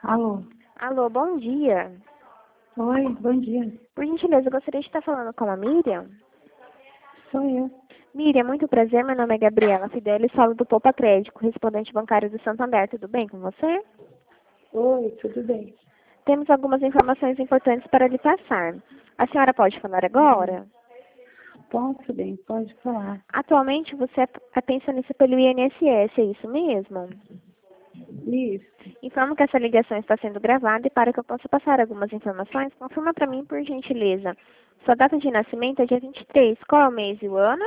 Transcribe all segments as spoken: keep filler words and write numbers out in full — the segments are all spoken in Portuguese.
Alô? Alô, bom dia. Oi, bom dia. Por gentileza, eu gostaria de estar falando com a Miriam. Sou eu. Miriam, muito prazer. Meu nome é Gabriela Fidelis, falo do Poupa Crédito, correspondente bancário do Santander. Tudo bem com você? Oi, tudo bem? Temos algumas informações importantes para lhe passar. A senhora pode falar agora? Posso bem, pode falar. Atualmente você é é pensionista pelo I N S S, é isso mesmo? Isso. Informo que essa ligação está sendo gravada e para que eu possa passar algumas informações, confirma para mim, por gentileza. Sua data de nascimento é dia vinte e três. Qual é o mês e o ano?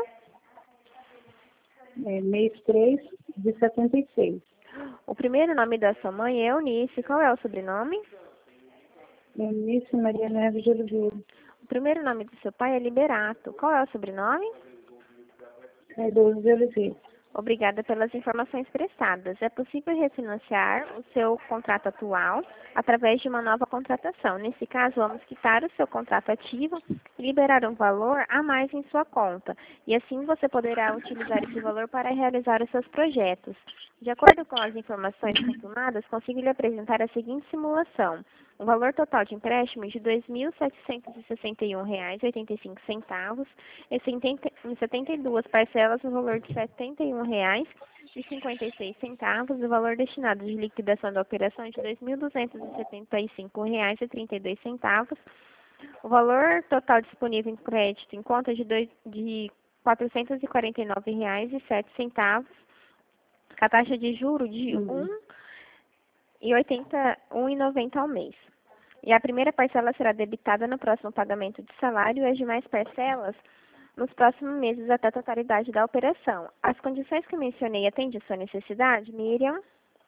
É mês três de setenta e seis. O primeiro nome da sua mãe é Eunice. Qual é o sobrenome? Eunice Maria Neves de Oliveira. O primeiro nome do seu pai é Liberato. Qual é o sobrenome? Cardoso de Oliveira. Obrigada pelas informações prestadas. É possível refinanciar o seu contrato atual através de uma nova contratação. Nesse caso, vamos quitar o seu contrato ativo e liberar um valor a mais em sua conta. E assim você poderá utilizar esse valor para realizar os seus projetos. De acordo com as informações confirmadas, consigo lhe apresentar a seguinte simulação. O valor total de empréstimo de dois mil setecentos e sessenta e um reais e oitenta e cinco centavos em setenta e duas parcelas no valor de setenta e um reais e cinquenta e seis centavos. O valor destinado de liquidação da operação é de dois mil duzentos e setenta e cinco reais e trinta e dois centavos. O valor total disponível em crédito em conta é de, dois, de quatrocentos e quarenta e nove reais e sete centavos. Com a taxa de juro de Uhum. um e oitenta, um e noventa ao mês. E a primeira parcela será debitada no próximo pagamento de salário e as demais parcelas nos próximos meses até a totalidade da operação. As condições que eu mencionei atendem a sua necessidade, Miriam?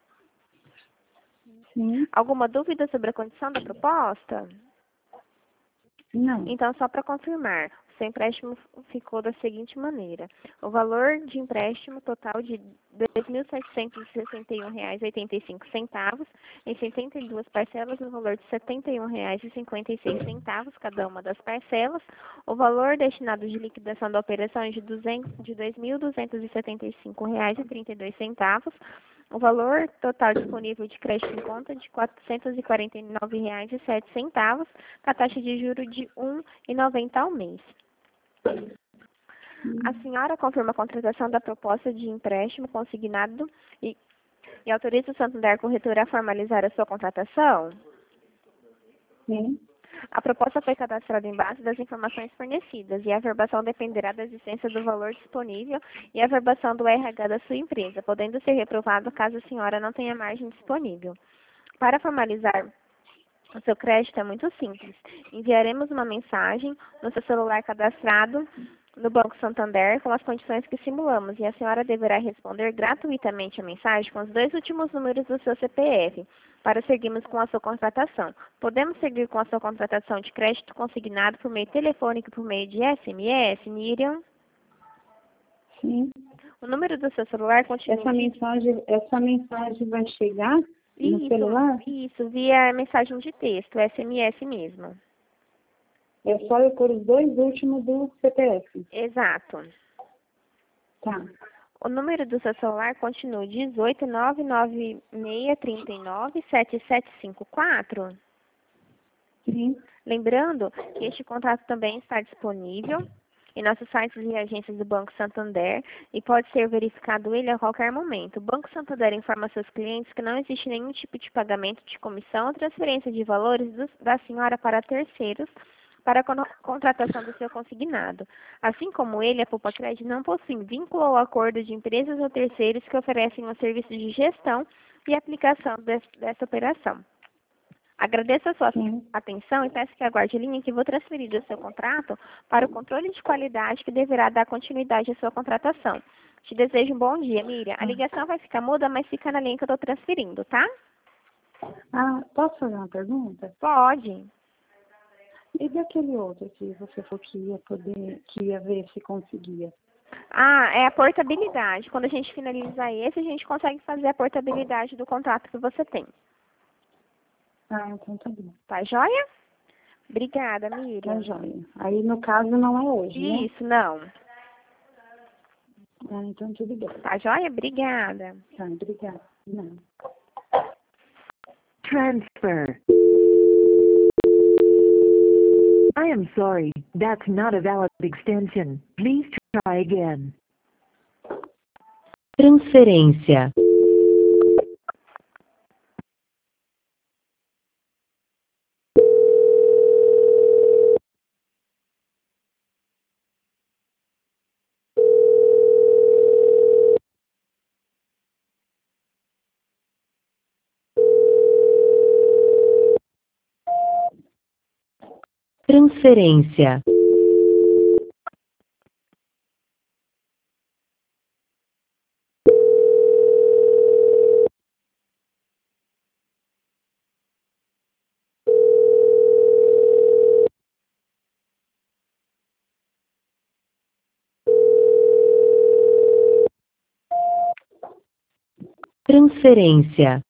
Sim. Alguma dúvida sobre a condição da proposta? Não. Então, só para confirmar, o seu empréstimo ficou da seguinte maneira. O valor de empréstimo total de dois mil setecentos e sessenta e um reais e oitenta e cinco centavos em setenta e duas parcelas no valor de setenta e um reais e cinquenta e seis centavos cada uma das parcelas. O valor destinado de liquidação da operação é de dois mil duzentos e setenta e cinco reais e trinta e dois centavos. O valor total disponível de crédito em conta é de quatrocentos e quarenta e nove reais e sete centavos, com a taxa de juros de um e noventa ao mês. A senhora confirma a contratação da proposta de empréstimo consignado e, e autoriza o Santander Corretora a formalizar a sua contratação? Sim. A proposta foi cadastrada em base das informações fornecidas e a averbação dependerá da existência do valor disponível e a averbação do R H da sua empresa, podendo ser reprovado caso a senhora não tenha margem disponível. Para formalizar o seu crédito é muito simples. Enviaremos uma mensagem no seu celular cadastrado no Banco Santander com as condições que simulamos e a senhora deverá responder gratuitamente a mensagem com os dois últimos números do seu C P F para seguirmos com a sua contratação. Podemos seguir com a sua contratação de crédito consignado por meio telefônico e por meio de S M S, Miriam? Sim. O número do seu celular continua... Essa mensagem, essa mensagem vai chegar no Isso, celular? isso, via mensagem de texto, S M S mesmo. É só eu pôr os dois últimos do C P F. Exato. Tá. O número do seu celular continua dezoito, nove nove seis, trinta e nove, sete sete cinco quatro. Sim. Lembrando que este contrato também está disponível em nossos sites e agências do Banco Santander e pode ser verificado ele a qualquer momento. O Banco Santander informa seus clientes que não existe nenhum tipo de pagamento de comissão ou transferência de valores do, da senhora para terceiros para a contratação do seu consignado. Assim como ele, a Poupa Crédito não possui vínculo ou acordo de empresas ou terceiros que oferecem um serviço de gestão e aplicação des, dessa operação. Agradeço a sua Sim. atenção e peço que aguarde a linha que vou transferir o seu contrato para o controle de qualidade que deverá dar continuidade à sua contratação. Te desejo um bom dia, Miriam. A ligação vai ficar muda, mas fica na linha que eu estou transferindo, tá? Ah, posso fazer uma pergunta? Pode. E daquele outro que você falou que ia poder, que ia ver se conseguia? Ah, é a portabilidade. Quando a gente finalizar esse, a gente consegue fazer a portabilidade do contrato que você tem. Ah, então tá bom. Tá joia? Obrigada, Tá Miriam. joia. Aí, no caso, não é hoje, né? Isso, não. Ah, então tudo bem. Tá joia? Obrigada. Tá, obrigada. Não. transfer. I am sorry, that's not a valid extension. Please try again. Transferência. Transferência. Transferência.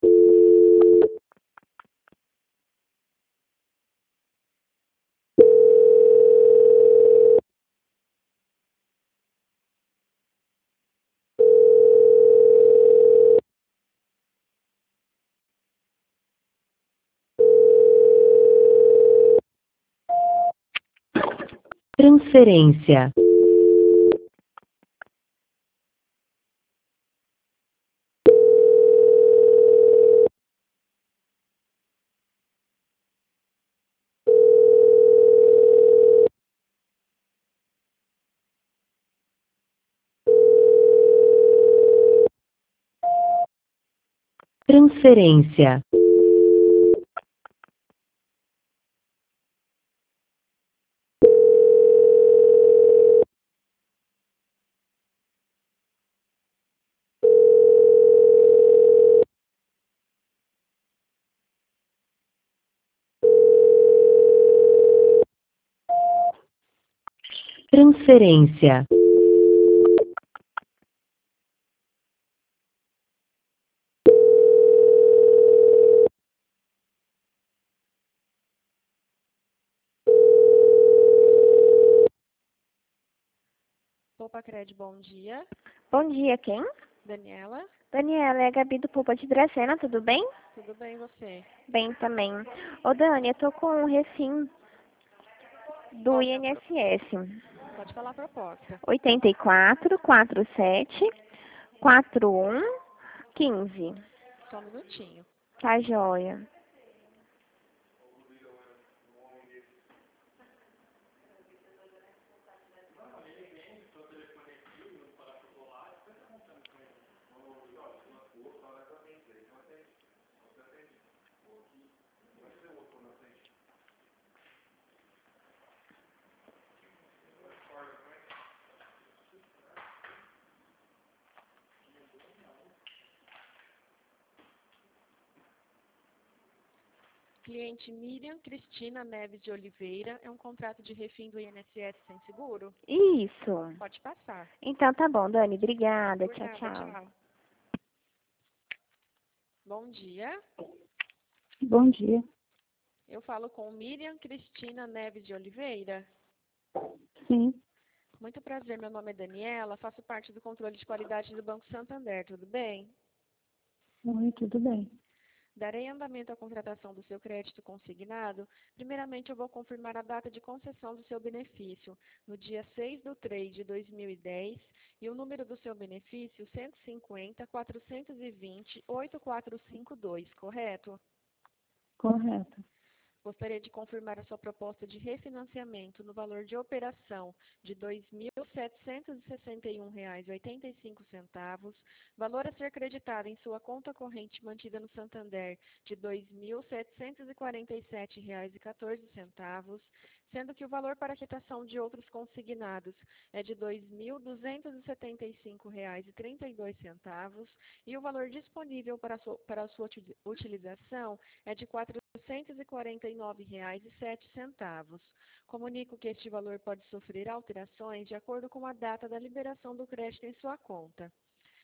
Transferência. Transferência. Transferência. Poupa-Cred, bom dia. Bom dia, quem? Daniela, Daniela, é a Gabi do Poupa de Dracena, tudo bem? tudo bem você? Bem também. Ô, Dani, eu tô com um refim do Qual que I é N a S S. Pode falar a proposta. oitenta e quatro, quarenta e sete, quarenta e um, quinze. Só um minutinho. Tá joia. Cliente Miriam Cristina Neves de Oliveira, é um contrato de refim do I N S S sem seguro? Isso. Pode passar. Então tá bom, Dani. Obrigada. Por Tchau, nada, tchau. tchau. Bom dia. Bom dia. Eu falo com Miriam Cristina Neves de Oliveira. Sim. Muito prazer, meu nome é Daniela, faço parte do controle de qualidade do Banco Santander, tudo bem? Oi, tudo bem. Darei andamento à contratação do seu crédito consignado. Primeiramente, eu vou confirmar a data de concessão do seu benefício, no dia seis de três de dois mil e dez, e o número do seu benefício, cento e cinquenta, quatrocentos e vinte, oito quatro cinco dois, correto? Correto. Gostaria de confirmar a sua proposta de refinanciamento no valor de operação de dois mil setecentos e sessenta e um reais e oitenta e cinco centavos, valor a ser creditado em sua conta corrente mantida no Santander de dois mil setecentos e quarenta e sete reais e quatorze centavos, sendo que o valor para quitação de outros consignados é de dois mil duzentos e setenta e cinco reais e trinta e dois centavos e o valor disponível para a sua, para a sua utilização é de quatrocentos e quarenta e nove reais e sete centavos. Comunico que este valor pode sofrer alterações de acordo com a data da liberação do crédito em sua conta.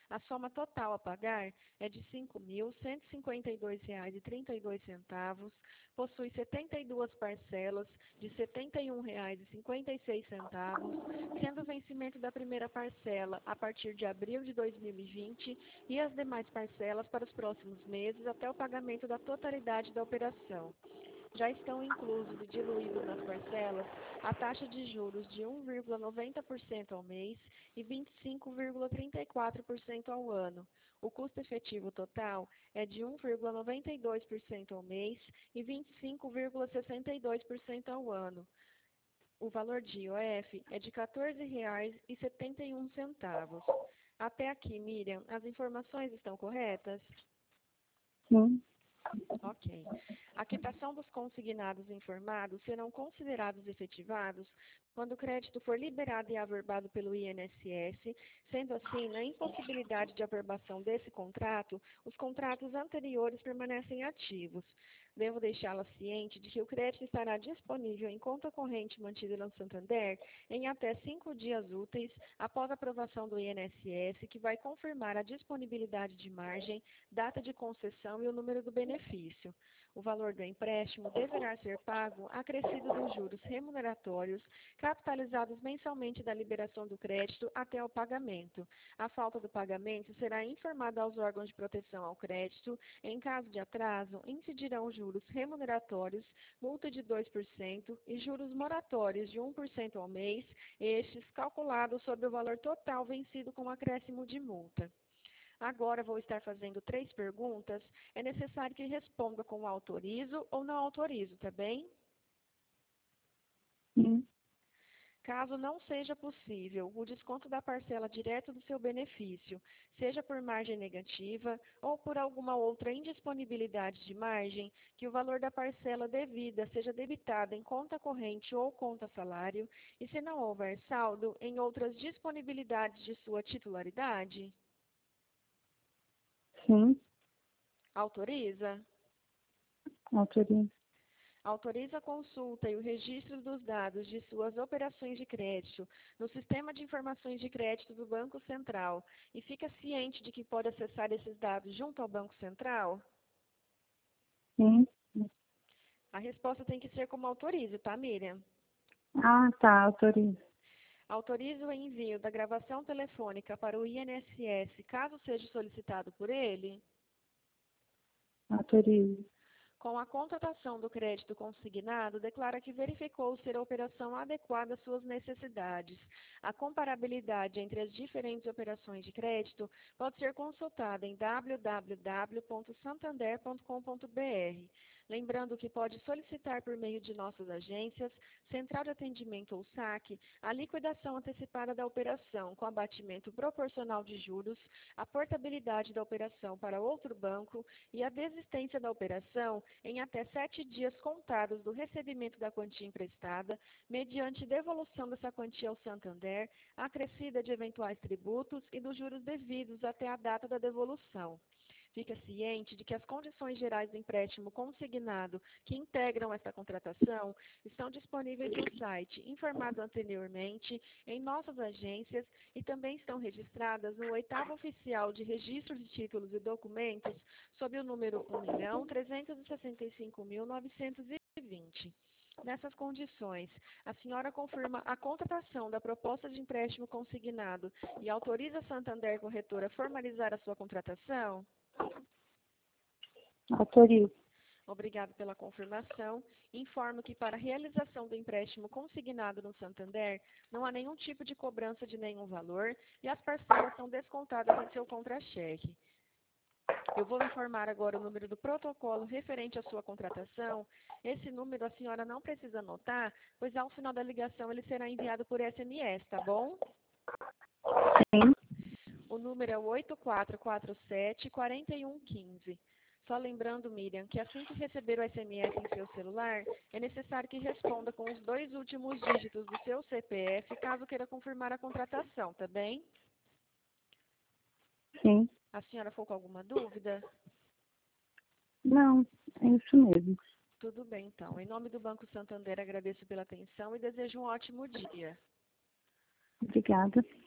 A soma total a pagar é de cinco mil cento e cinquenta e dois reais e trinta e dois centavos, possui setenta e duas parcelas de setenta e um reais e cinquenta e seis centavos, sendo o vencimento da primeira parcela a partir de abril de dois mil e vinte e as demais parcelas para os próximos meses até o pagamento da totalidade da operação. Já estão inclusos e diluídos nas parcelas a taxa de juros de um vírgula noventa por cento ao mês e vinte e cinco vírgula trinta e quatro por cento ao ano. O custo efetivo total é de um vírgula noventa e dois por cento ao mês e vinte e cinco vírgula sessenta e dois por cento ao ano. O valor de I O F é de quatorze reais e setenta e um centavos. Até aqui, Miriam, as informações estão corretas? Sim. Ok. A quitação dos consignados informados serão considerados efetivados quando o crédito for liberado e averbado pelo I N S S, sendo assim, na impossibilidade de averbação desse contrato, os contratos anteriores permanecem ativos. Devo deixá-la ciente de que o crédito estará disponível em conta corrente mantida no Santander em até cinco dias úteis após a aprovação do I N S S, que vai confirmar a disponibilidade de margem, data de concessão e o número do benefício. O valor do empréstimo deverá ser pago acrescido dos juros remuneratórios capitalizados mensalmente da liberação do crédito até o pagamento. A falta do pagamento será informada aos órgãos de proteção ao crédito. Em caso de atraso, incidirão juros remuneratórios, multa de dois por cento e juros moratórios de um por cento ao mês, estes calculados sobre o valor total vencido com acréscimo de multa. Agora vou estar fazendo três perguntas. É necessário que responda com autorizo ou não autorizo, tá bem? Sim. Caso não seja possível o desconto da parcela direto do seu benefício, seja por margem negativa ou por alguma outra indisponibilidade de margem, que o valor da parcela devida seja debitado em conta corrente ou conta salário, e se não houver saldo, em outras disponibilidades de sua titularidade? Sim. Autoriza? Autorizo. Autoriza a consulta e o registro dos dados de suas operações de crédito no Sistema de Informações de Crédito do Banco Central e fica ciente de que pode acessar esses dados junto ao Banco Central? Sim. A resposta tem que ser como autorizo, tá, Miriam? Ah, tá. Autorizo. Autoriza o envio da gravação telefônica para o I N S S, caso seja solicitado por ele? Autorizo. Com a contratação do crédito consignado, declara que verificou ser a operação adequada às suas necessidades. A comparabilidade entre as diferentes operações de crédito pode ser consultada em w w w ponto santander ponto com ponto b r. Lembrando que pode solicitar por meio de nossas agências, Central de Atendimento ou saque, a liquidação antecipada da operação com abatimento proporcional de juros, a portabilidade da operação para outro banco e a desistência da operação em até sete dias contados do recebimento da quantia emprestada, mediante devolução dessa quantia ao Santander, acrescida de eventuais tributos e dos juros devidos até a data da devolução. Fica ciente de que as condições gerais do empréstimo consignado que integram esta contratação estão disponíveis no site informado anteriormente, em nossas agências e também estão registradas no oitavo oficial de registro de títulos e documentos sob o número um milhão trezentos e sessenta e cinco mil novecentos e vinte. Nessas condições, a senhora confirma a contratação da proposta de empréstimo consignado e autoriza a Santander Corretora a formalizar a sua contratação? Autorizo. Obrigado pela confirmação. Informo que para a realização do empréstimo consignado no Santander, não há nenhum tipo de cobrança de nenhum valor e as parcelas são descontadas em seu contra-cheque. Eu vou informar agora o número do protocolo referente à sua contratação. Esse número a senhora não precisa anotar, pois ao final da ligação ele será enviado por S M S, tá bom? Sim. O número é o oito quatro quatro sete, quatro um um cinco. Só lembrando, Miriam, que assim que receber o S M S em seu celular, é necessário que responda com os dois últimos dígitos do seu C P F, caso queira confirmar a contratação, tá bem? Sim. A senhora ficou com alguma dúvida? Não, é isso mesmo. Tudo bem, então. Em nome do Banco Santander, agradeço pela atenção e desejo um ótimo dia. Obrigada.